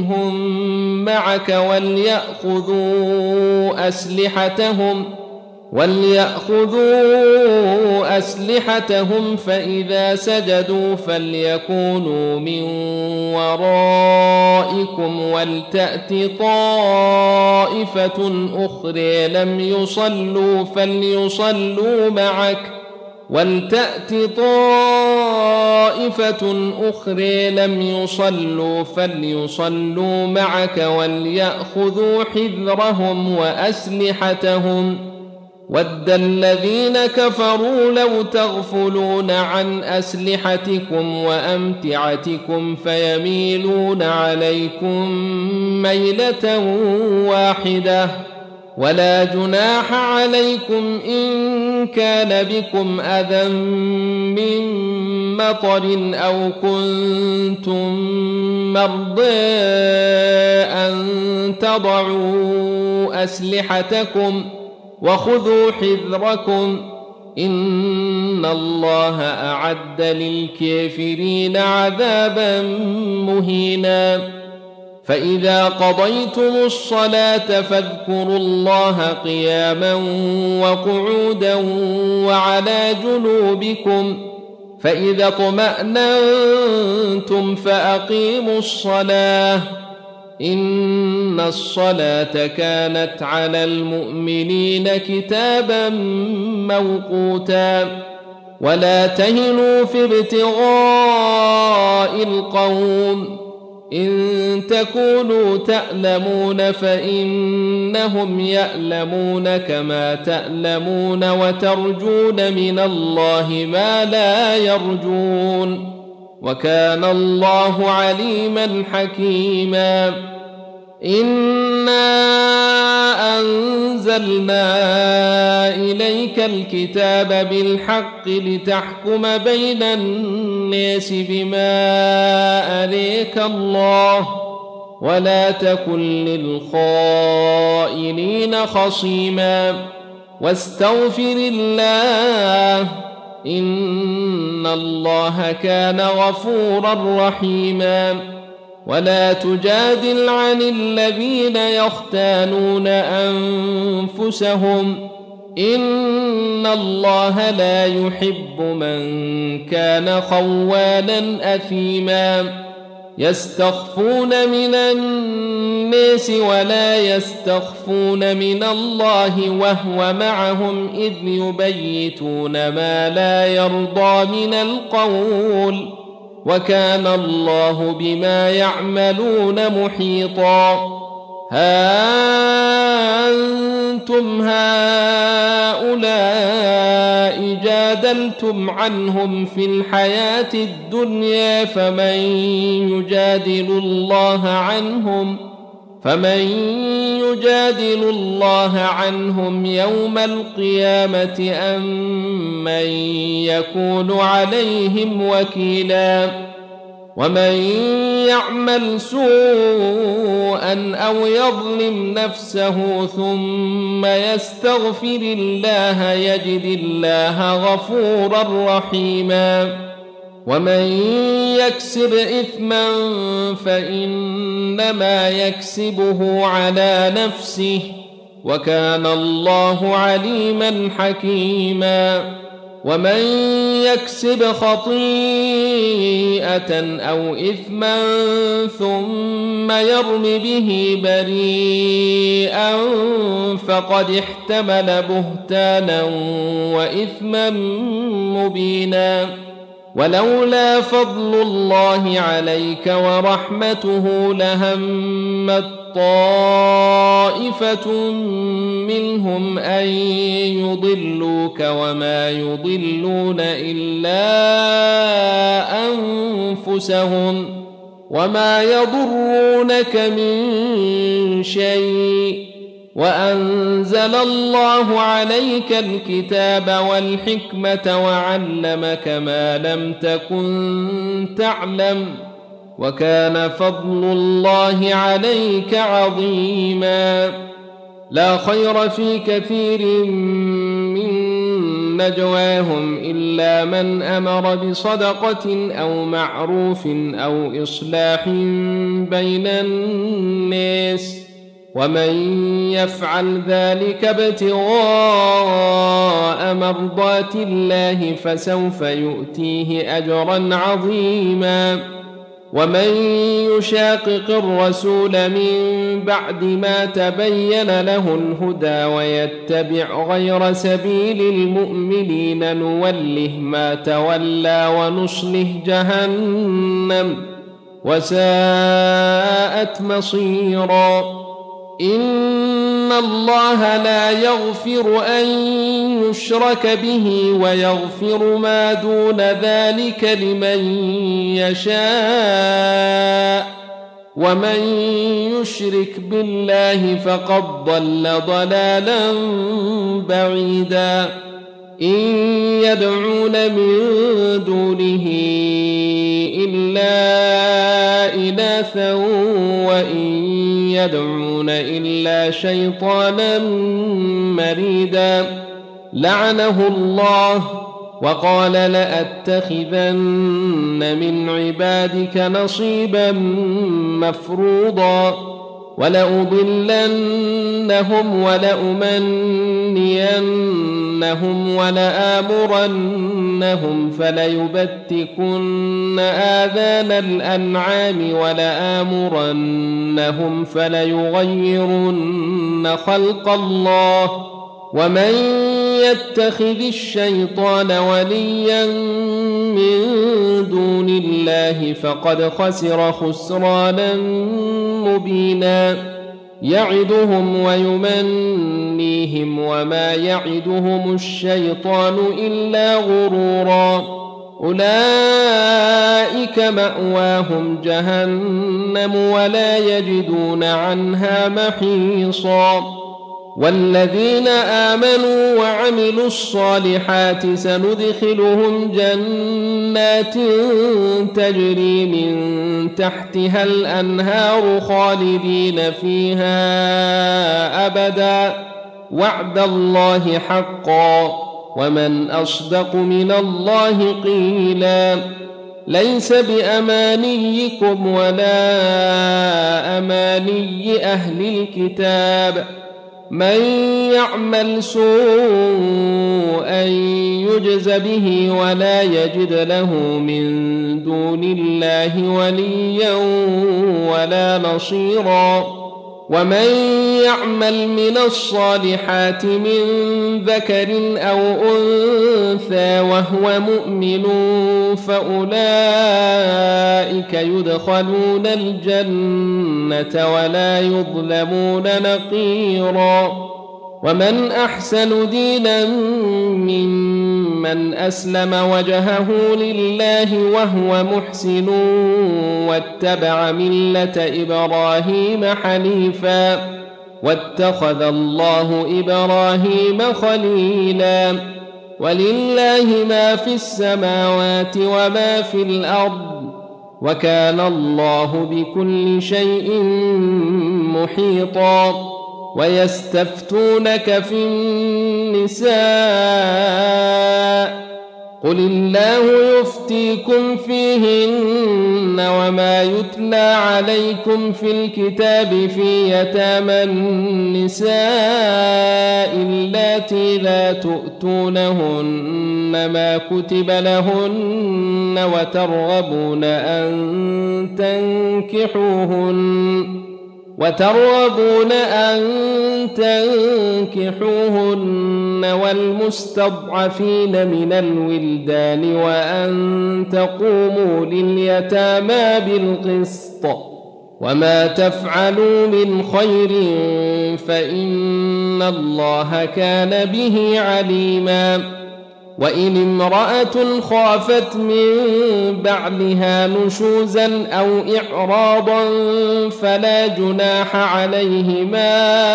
منهم معك وليأخذوا أسلحتهم وليأخذوا أسلحتهم فإذا سجدوا فليكونوا من ورائكم ولتأت طائفة أخرى لم يصلوا فليصلوا معك ولتأت طائفة أخرى لم يصلوا فليصلوا معك وليأخذوا حذرهم وأسلحتهم ود الذين كفروا لو تغفلون عن أسلحتكم وأمتعتكم فيميلون عليكم ميلة واحدة ولا جناح عليكم إن كان بكم أذى من مطر أو كنتم مرضى أن تضعوا أسلحتكم وخذوا حذركم إن الله أعد للكافرين عذابا مهينا فإذا قضيتم الصلاة فاذكروا الله قياما وقعودا وعلى جنوبكم فإذا اطمأننتم فأقيموا الصلاة إن الصلاة كانت على المؤمنين كتابا موقوتا ولا تهنوا في ابتغاء القوم إن تكونوا تألمون فإنهم يألمون كما تألمون وترجون من الله ما لا يرجون وكان الله عليما حكيما إنا أنزلنا إليك الكتاب بالحق لتحكم بين الناس بما أريك الله ولا تكن للخائنين خصيما واستغفر الله إن الله كان غفورا رحيما ولا تجادل عن الذين يختانون أنفسهم إن الله لا يحب من كان خوانا أثيما يستخفون من الناس ولا يستخفون من الله وهو معهم إذ يبيتون ما لا يرضى من القول وكان الله بما يعملون محيطا ها أنتم هؤلاء جادلتم عنهم في الحياة الدنيا فمن يجادل الله عنهم فمن يجادل الله عنهم يوم القيامة أم من يكون عليهم وكيلا ومن يعمل سوءا أو يظلم نفسه ثم يستغفر الله يجد الله غفورا رحيما ومن يكسب إثما فإنما يكسبه على نفسه وكان الله عليما حكيما ومن يكسب خطيئة أو إثما ثم يرم به بريئا فقد احتمل بهتانا وإثما مبينا ولولا فضل الله عليك ورحمته لهمت طائفة منهم أن يضلوك وما يضلون إلا أنفسهم وما يضرونك من شيء وأنزل الله عليك الكتاب والحكمة وعلمك ما لم تكن تعلم وكان فضل الله عليك عظيما لا خير في كثير من نجواهم إلا من أمر بصدقة أو معروف أو إصلاح بين الناس ومن يفعل ذلك ابتغاء مرضات الله فسوف يؤتيه أجرا عظيما. ومن يشاقق الرسول من بعد ما تبين له الهدى ويتبع غير سبيل المؤمنين نوله ما تولى ونصله جهنم وساءت مصيرا. إن الله لا يغفر أن يشرك به ويغفر ما دون ذلك لمن يشاء ومن يشرك بالله فقد ضل ضلالا بعيدا. إن يدعون من دونه إلا إناثا وإن يدعون إلا شيطانا مريدا لعنه الله وقال لأتخذن من عبادك نصيبا مفروضا ولأضلنهم ولأمنينهم ولآمرنهم فليبتكن آذان الأنعام ولآمرنهم فليغيرن خلق الله ومن يتخذ الشيطان وليا من دون الله فقد خسر خسرانا مبينا. يعدهم ويمنيهم وما يعدهم الشيطان إلا غرورا. أولئك مأواهم جهنم ولا يجدون عنها محيصا. والذين آمنوا وعملوا الصالحات سندخلهم جنات تجري من تحتها الأنهار خالدين فيها أبدا وعد الله حقا ومن أصدق من الله قيلا. ليس بأمانيكم ولا أماني أهل الكتاب من يعمل سوءا يجز به ولا يجد له من دون الله وليا ولا نصيرا. ومن يعمل من الصالحات من ذكر أو أنثى وهو مؤمن فأولئك يدخلون الجنة ولا يظلمون نقيرا. ومن أحسن دينا ممن أسلم وجهه لله وهو محسن واتبع ملة إبراهيم حنيفا واتخذ الله إبراهيم خليلا. ولله ما في السماوات وما في الأرض وكان الله بكل شيء محيطا. ويستفتونك في النساء قل الله يفتيكم فيهن وما يتلى عليكم في الكتاب في يتامى النساء اللاتي لا تؤتونهن ما كتب لهن وترغبون أن تنكحوهن وترغبون أن تنكحوهن والمستضعفين من الولدان وأن تقوموا لليتامى بالقسط وما تفعلوا من خير فإن الله كان به عليما. وإن امرأة خافت من بعدها نشوزا أو إعراضا فلا جناح عليهما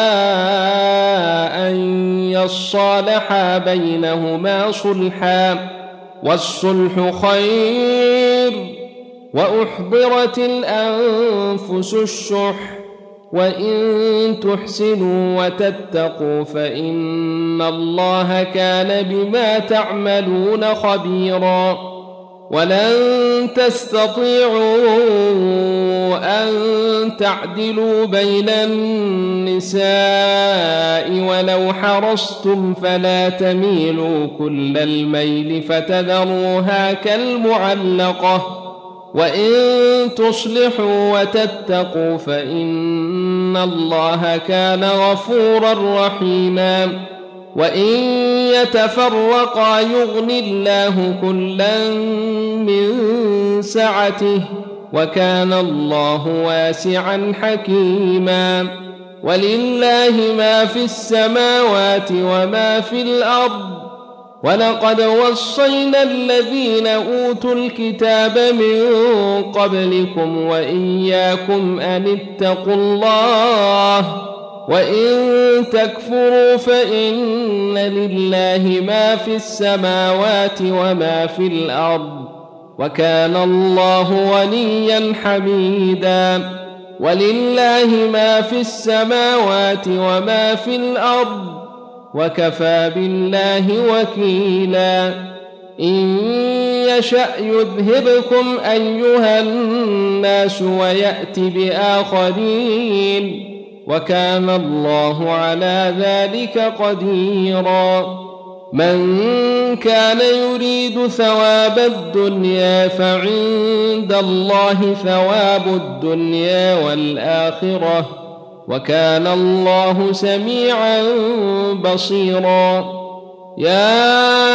أن يصالحا بينهما صلحا والصلح خير. وأحضرت الأنفس الشح وإن تحسنوا وتتقوا فإن الله كان بما تعملون خبيرا. ولن تستطيعوا أن تعدلوا بين النساء ولو حرصتم فلا تميلوا كل الميل فتذروها كالمعلقة وإن تصلحوا وتتقوا فإن الله كان غفورا رحيما وإن يتفرقا يغن الله كلا من سعته وكان الله واسعا حكيما ولله ما في السماوات وما في الأرض ولقد وصينا الذين أوتوا الكتاب من قبلكم وإياكم أن اتقوا الله وإن تكفروا فإن لله ما في السماوات وما في الأرض وكان الله غنيا حميدا ولله ما في السماوات وما في الأرض وكفى بالله وكيلا إن يشأ يذهبكم أيها الناس ويأت بآخرين وكان الله على ذلك قديرا من كان يريد ثواب الدنيا فعند الله ثواب الدنيا والآخرة وكان الله سميعا بصيرا يا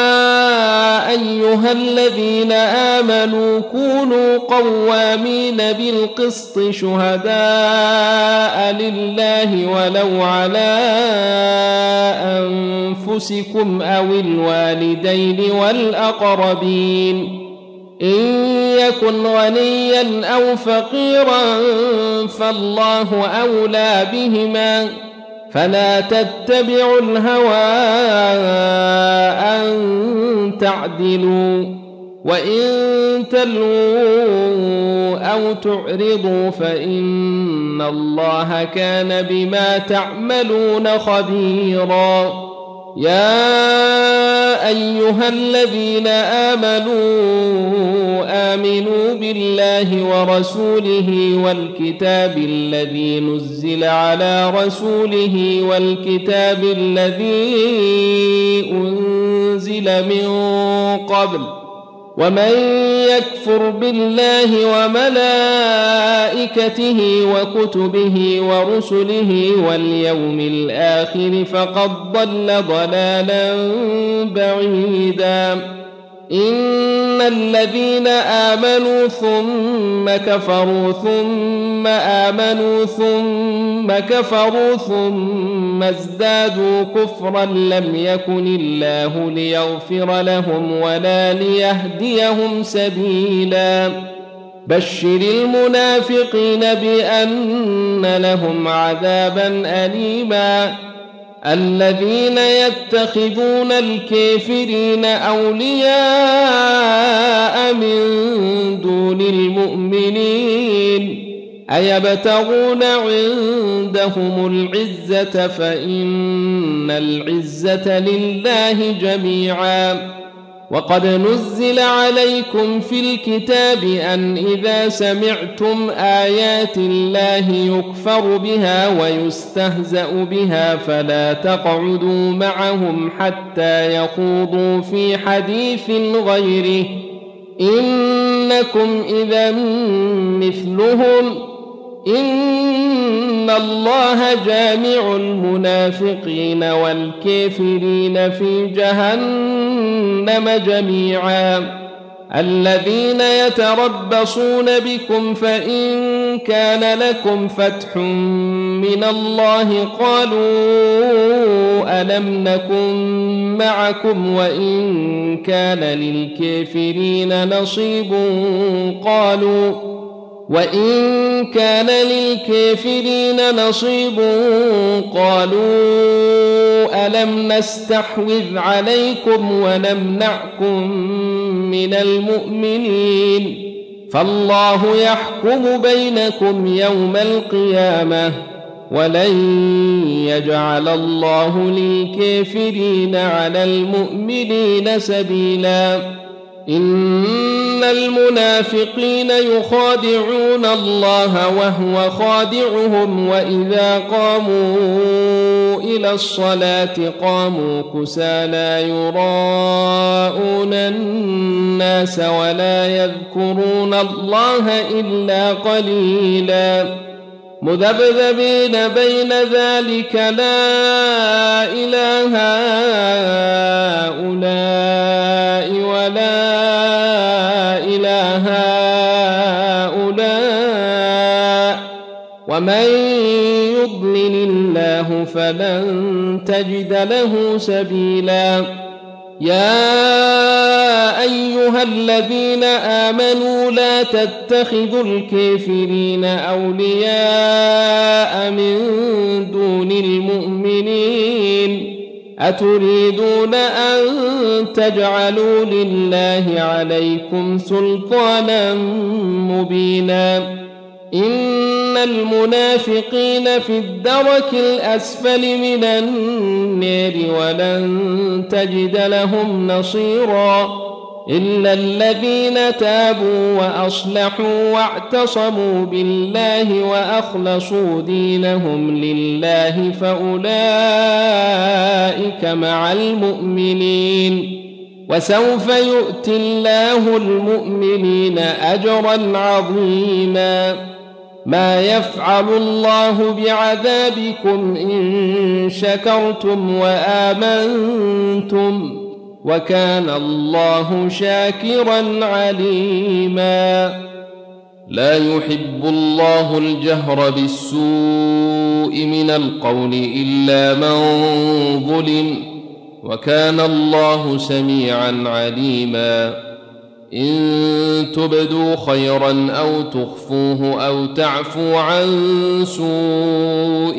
أيها الذين آمنوا كونوا قوامين بالقسط شهداء لله ولو على أنفسكم أو الوالدين والأقربين إن يكن غنيا أو فقيرا فالله أولى بهما فلا تتبعوا الهوى أن تعدلوا وإن تلووا أو تعرضوا فإن الله كان بما تعملون خبيرا يا أيها الذين آمنوا آمنوا بالله ورسوله والكتاب الذي نزل على رسوله والكتاب الذي أنزل من قبل ومن يكفر بالله وملائكته وكتبه ورسله واليوم الآخر فقد ضل ضلالا بعيدا إن الذين آمنوا ثم كفروا ثم آمنوا ثم كفروا ثم ازدادوا كفرا لم يكن الله ليغفر لهم ولا ليهديهم سبيلا بشر المنافقين بأن لهم عذابا أليما الذين يتخذون الكافرين أولياء من دون المؤمنين أيبتغون عندهم العزة فإن العزة لله جميعا وقد نزل عليكم في الكتاب أن إذا سمعتم آيات الله يكفر بها ويستهزأ بها فلا تقعدوا معهم حتى يخوضوا في حديث غيره إنكم إذا مثلهم إن الله جامع المنافقين والكافرين في جهنم جميعا الذين يتربصون بكم فإن كان لكم فتح من الله قالوا ألم نكن معكم وإن كان للكافرين نصيب قالوا وإن كان للكافرين نصيب قالوا ألم نستحوذ عليكم ونمنعكم من المؤمنين فالله يحكم بينكم يوم القيامة ولن يجعل الله للكافرين على المؤمنين سبيلا إن المنافقين يخادعون الله وهو خادعهم وإذا قاموا إلى الصلاة قاموا كسالى يراءون الناس ولا يذكرون الله إلا قليلا مذبذبين بين ذلك لا إله هؤلاء ولا إله هؤلاء ومن يضلل الله فلن تجد له سبيلا يا أيها الذين آمنوا لا تتخذوا الكافرين أولياء من دون المؤمنين أتريدون أن تجعلوا لله عليكم سلطانا مبينا إن المنافقين في الدرك الأسفل من النار ولن تجد لهم نصيرا إلا الذين تابوا وأصلحوا واعتصموا بالله وأخلصوا دينهم لله فأولئك مع المؤمنين وسوف يؤتي الله المؤمنين أجرا عظيما ما يفعل الله بعذابكم إن شكرتم وآمنتم وكان الله شاكرا عليما لا يحب الله الجهر بالسوء من القول إلا من ظلم وكان الله سميعا عليما إن تبدوا خيرا أو تخفوه أو تعفو عن سوء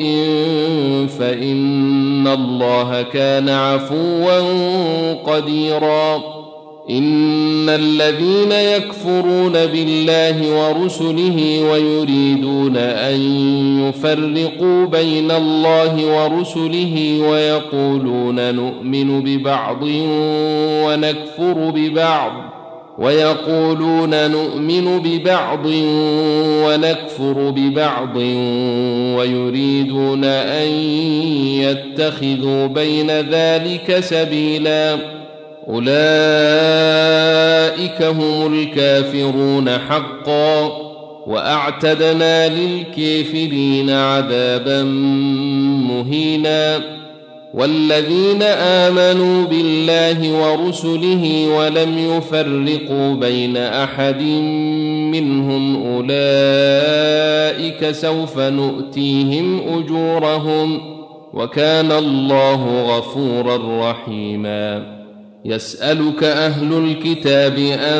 فإن الله كان عفوا قديرا إن الذين يكفرون بالله ورسله ويريدون أن يفرقوا بين الله ورسله ويقولون نؤمن ببعض ونكفر ببعض ويقولون نؤمن ببعض ونكفر ببعض ويريدون أن يتخذوا بين ذلك سبيلا أولئك هم الكافرون حقا وأعتدنا للكافرين عذابا مهينا والذين آمنوا بالله ورسله ولم يفرقوا بين أحد منهم أولئك سوف نؤتيهم أجورهم وكان الله غفورا رحيما يسألك أهل الكتاب أن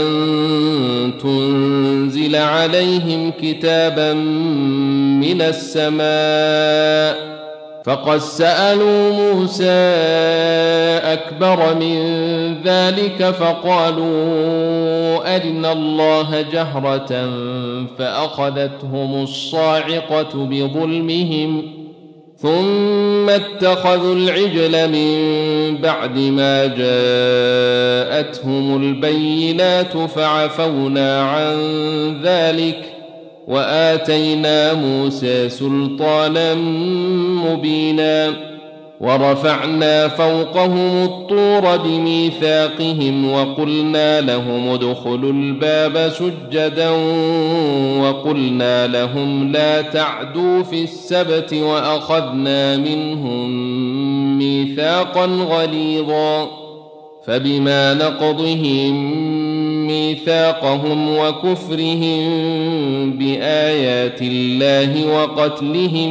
تنزل عليهم كتابا من السماء فقد سألوا موسى أكبر من ذلك فقالوا أرنا الله جهرة فأخذتهم الصاعقة بظلمهم ثم اتخذوا العجل من بعد ما جاءتهم البينات فعفونا عن ذلك وآتينا موسى سلطانا مبينا ورفعنا فوقهم الطور بميثاقهم وقلنا لهم ادخلوا الباب سجدا وقلنا لهم لا تعدوا في السبت وأخذنا منهم ميثاقا غليظا فبما نقضهم ميثاقهم وكفرهم بآيات الله وقتلهم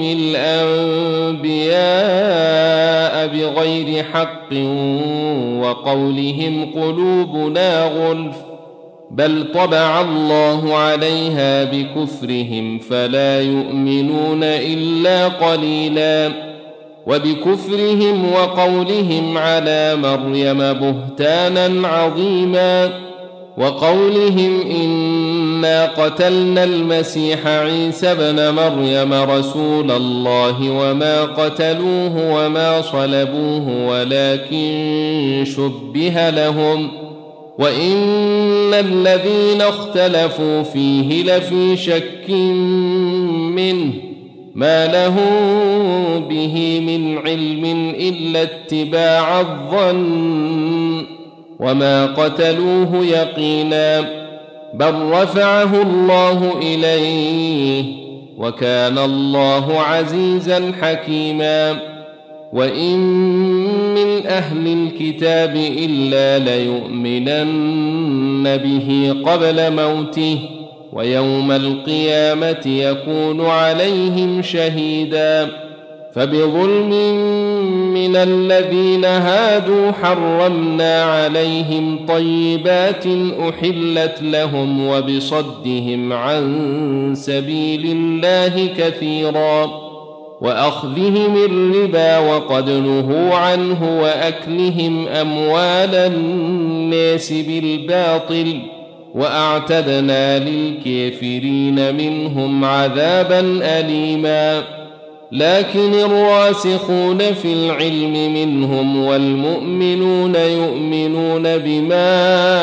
الأنبياء بغير حق وقولهم قلوبنا غلف بل طبع الله عليها بكفرهم فلا يؤمنون إلا قليلا وبكفرهم وقولهم على مريم بهتانا عظيما وقولهم إنا قتلنا المسيح عيسى ابن مريم رسول الله وما قتلوه وما صلبوه ولكن شبه لهم وإن الذين اختلفوا فيه لفي شك منه ما لهم به من علم إلا اتباع الظن وما قتلوه يقينا بل رفعه الله إليه وكان الله عزيزا حكيما وإن من أهل الكتاب إلا ليؤمنن به قبل موته ويوم القيامة يكون عليهم شهيدا فبظلم من الذين هادوا حرمنا عليهم طيبات أحلت لهم وبصدهم عن سبيل الله كثيرا وأخذهم الربا وقد نهوا عنه وأكلهم أموال الناس بالباطل وأعتدنا للكافرين منهم عذابا أليما لكن الراسخون في العلم منهم والمؤمنون يؤمنون بما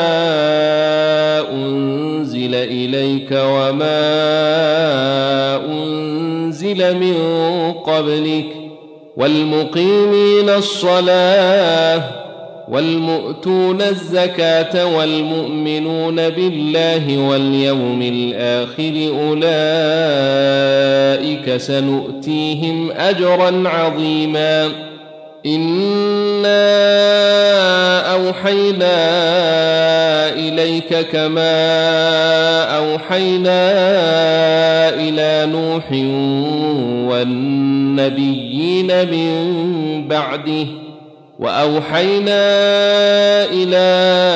أنزل إليك وما أنزل من قبلك والمقيمين الصلاة والمؤتون الزكاة والمؤمنون بالله واليوم الآخر أولئك سنؤتيهم أجرا عظيما إنا أوحينا إليك كما أوحينا إلى نوح والنبيين من بعده وأوحينا إلى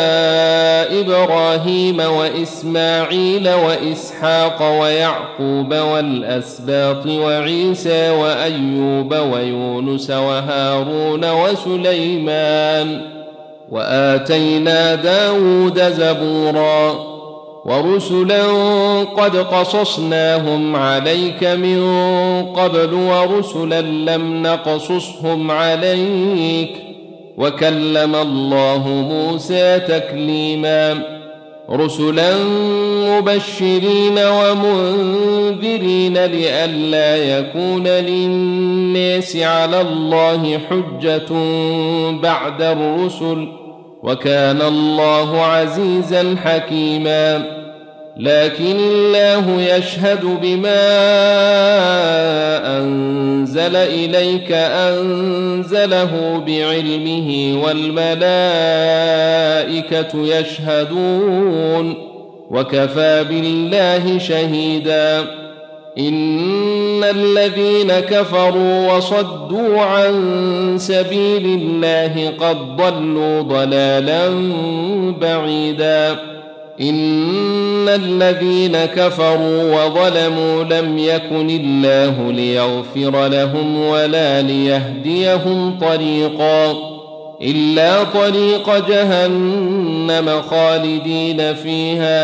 إبراهيم وإسماعيل وإسحاق ويعقوب والأسباط وعيسى وأيوب ويونس وهارون وسليمان وآتينا داود زبورا ورسلا قد قصصناهم عليك من قبل ورسلا لم نقصصهم عليك وكلم الله موسى تكليما رسلا مبشرين ومنذرين لئلا يكون للناس على الله حجة بعد الرسل وكان الله عزيزا حكيما لكن الله يشهد بما أنزل إليك أنزله بعلمه والملائكة يشهدون وكفى بالله شهيدا إن الذين كفروا وصدوا عن سبيل الله قد ضلوا ضلالا بعيدا إن الذين كفروا وظلموا لم يكن الله ليغفر لهم ولا ليهديهم طريقا إلا طريق جهنم خالدين فيها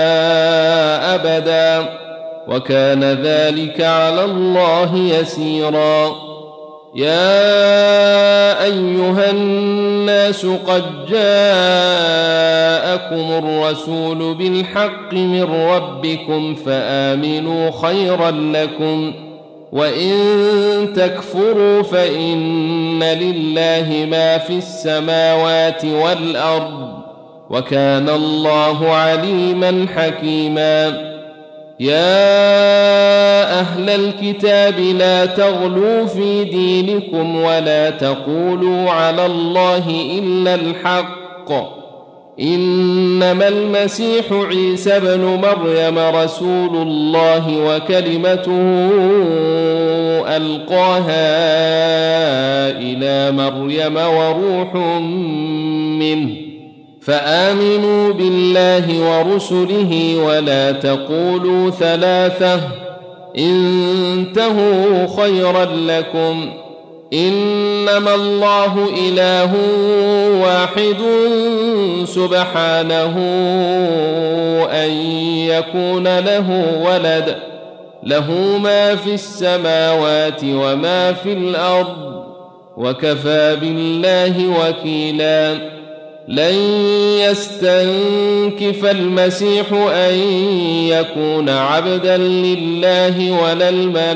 أبدا وكان ذلك على الله يسيرا يا أيها الناس قد جاءكم الرسول بالحق من ربكم فآمنوا خيرا لكم وإن تكفروا فإن لله ما في السماوات والأرض وكان الله عليما حكيما يا أهل الكتاب لا تغلوا في دينكم ولا تقولوا على الله إلا الحق إنما المسيح عيسى بن مريم رسول الله وكلمته ألقاها إلى مريم وروح منه فآمنوا بالله ورسله ولا تقولوا ثلاثة انتهوا خيرا لكم إنما الله إله واحد سبحانه أن يكون له ولد له ما في السماوات وما في الأرض وكفى بالله وكيلا لن يستنكف المسيح أن يكون عبدا لله ولا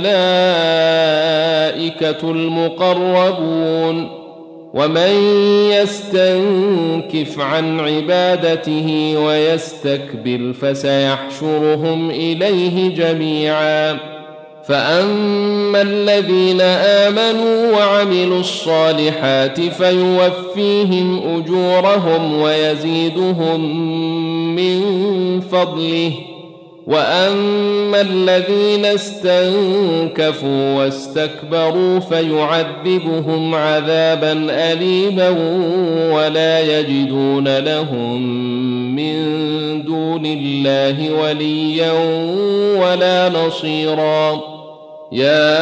الملائكة المقربون ومن يستنكف عن عبادته ويستكبر فسيحشرهم إليه جميعا فأما الذين آمنوا وعملوا الصالحات فيوفيهم أجورهم ويزيدهم من فضله وأما الذين استنكفوا واستكبروا فيعذبهم عذابا أليما ولا يجدون لهم من دون الله وليا ولا نصيرا يا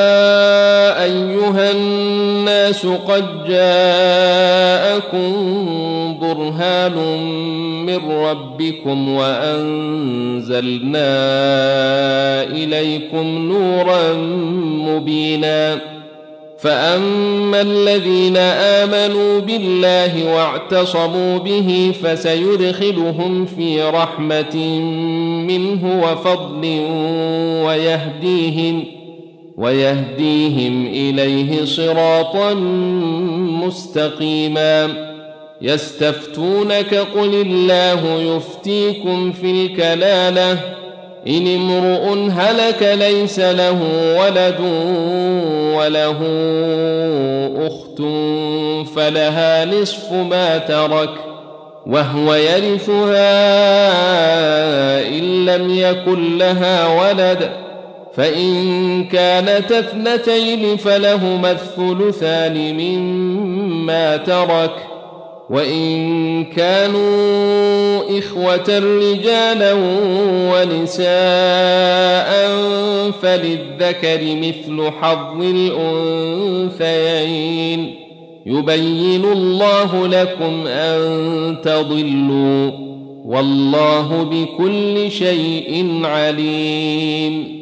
أيها الناس قد جاءكم برهان من ربكم وأنزلنا إليكم نورا مبينا فأما الذين آمنوا بالله واعتصموا به فسيدخلهم في رحمة منه وفضل ويهديهم ويهديهم إليه صراطا مستقيما يستفتونك قل الله يفتيكم في الكلالة إن امرؤ هلك ليس له ولد وله أخت فلها نصف ما ترك وهو يرثها إن لم يكن لها ولد فإن كانت اثنتين فلهما الثلثان مما ترك وإن كانوا إخوة رجالا ونساء فللذكر مثل حظ الأنثيين يبين الله لكم أن تضلوا والله بكل شيء عليم